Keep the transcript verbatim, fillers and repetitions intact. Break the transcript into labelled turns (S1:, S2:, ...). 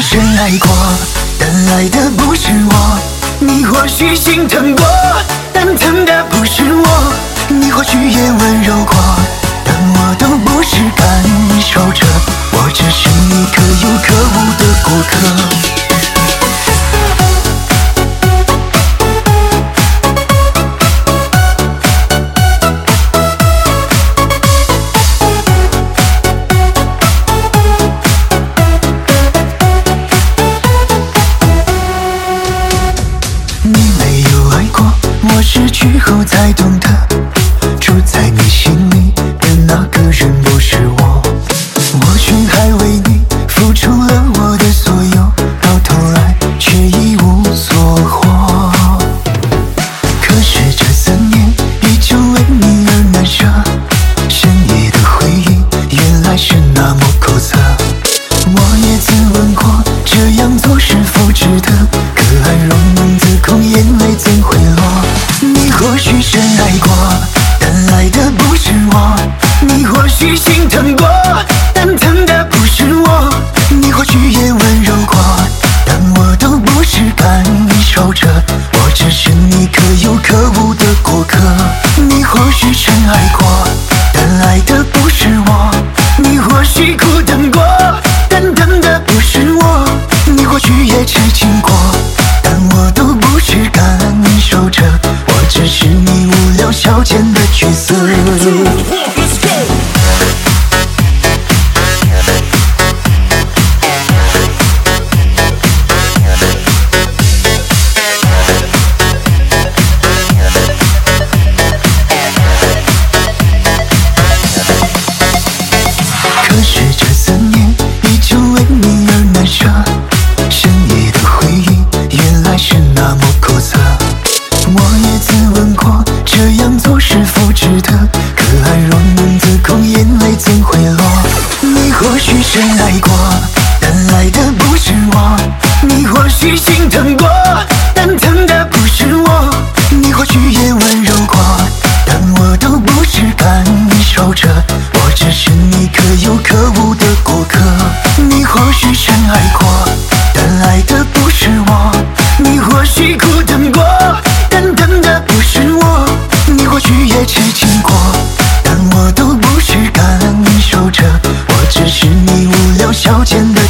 S1: 深爱过，但爱的不是我。你或许心疼过，但疼的不是我。你或许也温柔过，但我都不是感受者。我只是你可有可无的过客。失去后才懂得，住在你心里的那个人不是我。我却还为你付出了我的所有，到头来却一无所获。可是这三年依旧为你而难舍，深夜的回忆原来是那么苦涩。我也自问过，这样做是否值得？可爱容自控，眼泪怎会落？你或许深爱过，但爱的不是我。你或许心疼过，但疼的不是我。你或许也温柔过，但我都不是感受者。我只是你可有可无的过客。你或许深爱过，但爱的不是我。你或许苦等过，但等的不是我。你或许也痴情过，但我都不是感受者。我只是你无聊消遣的角色。可是这三年依旧为你而难舍，深夜的回忆原来是那么苦涩。我也自问过，这样做是否值得？可爱容自控，眼泪怎会落？你或许深爱过，但爱的不是我。你或许心疼过，但疼的不是我。你或许也温柔过，但我都不是感受者。我只是你可有可无的过客。你或许深爱过，但爱的不是我。你或许苦等过，但等的不是我。你或许也痴情过，但我都不是感受者。我只是你无聊消遣的